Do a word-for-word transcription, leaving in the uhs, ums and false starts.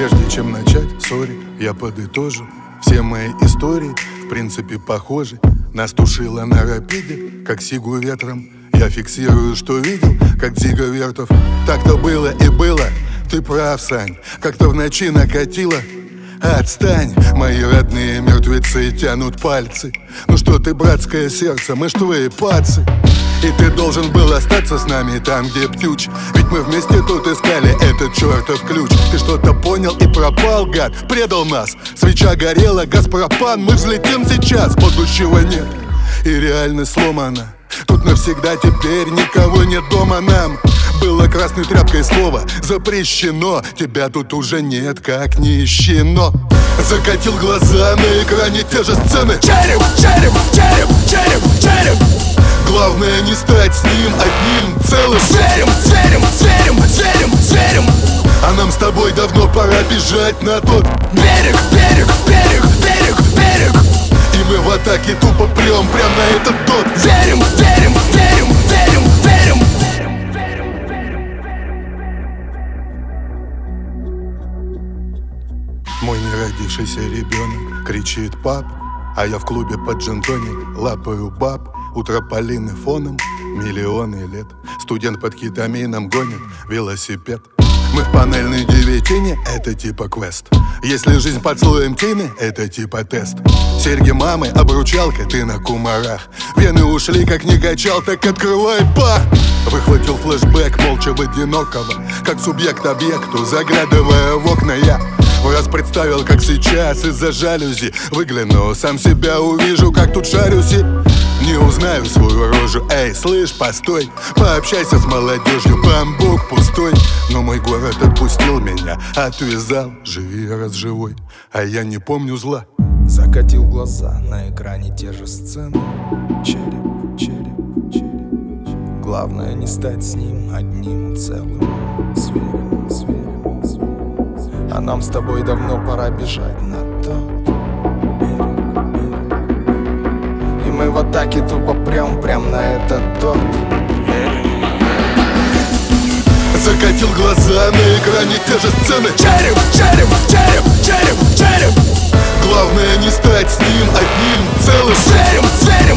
Прежде чем начать, сори, я подытожу. Все мои истории, в принципе, похожи. Нас тушило на рапиде, как сигу ветром. Я фиксирую, что видел, как Дзига Вертов. Так-то было и было, ты прав, Сань. Как-то в ночи накатило. Отстань, мои родные мертвецы тянут пальцы. Ну что ты, братское сердце, мы ж твои пацы. И ты должен был остаться с нами там, где птюч. Ведь мы вместе тут искали этот чертов ключ. Ты что-то понял и пропал, гад, предал нас. Свеча горела, газ пропан, мы взлетим сейчас. Будущего нет, и реальность сломана. Тут навсегда теперь никого нет дома нам. Было красной тряпкой слово запрещено. Тебя тут уже нет, как нищено. Закатил глаза, на экране те же сцены. Череп, череп, череп, череп, череп. Главное не стать с ним одним целым. Зверем, зверем, зверем, зверем, зверем. А нам с тобой давно пора бежать на тот берег, берег, берег, берег, берег. И мы в атаке тупо прям, прям на этот тот. Верим, верим, верим, верим, верим. Мой неродившийся ребенок кричит: пап, а я в клубе под джин-тоник лапаю баб. У трополины фоном миллионы лет. Студент под кетамином гонит велосипед. Мы в панельной девятине, это типа квест. Если жизнь под слоем тины, это типа тест. Серьги мамы, обручалка, ты на кумарах. Вены ушли, как не качал, так открывай пах. Выхватил флешбэк молча в одинокого, как субъект объекту, заглядывая в окна я в раз представил, как сейчас из-за жалюзи выгляну, сам себя увижу, как тут шарюсь и не узнаю свою рожу. Эй, слышь, постой, пообщайся с молодежью, бамбук пустой. Но мой город отпустил меня, отвязал. Живи, раз живой, а я не помню зла. Закатил глаза, на экране те же сцены. Череп, череп, череп. Главное не стать с ним одним целым. Зверем, зверем, зверем. А нам с тобой давно пора бежать на тот берег, берег. И мы в атаке тупо прям, прям на этот тот. Верим. Закатил глаза, на экране те же сцены. Череп, череп, череп, череп, череп. Главное не стать с ним одним целым. Зверем, зверем.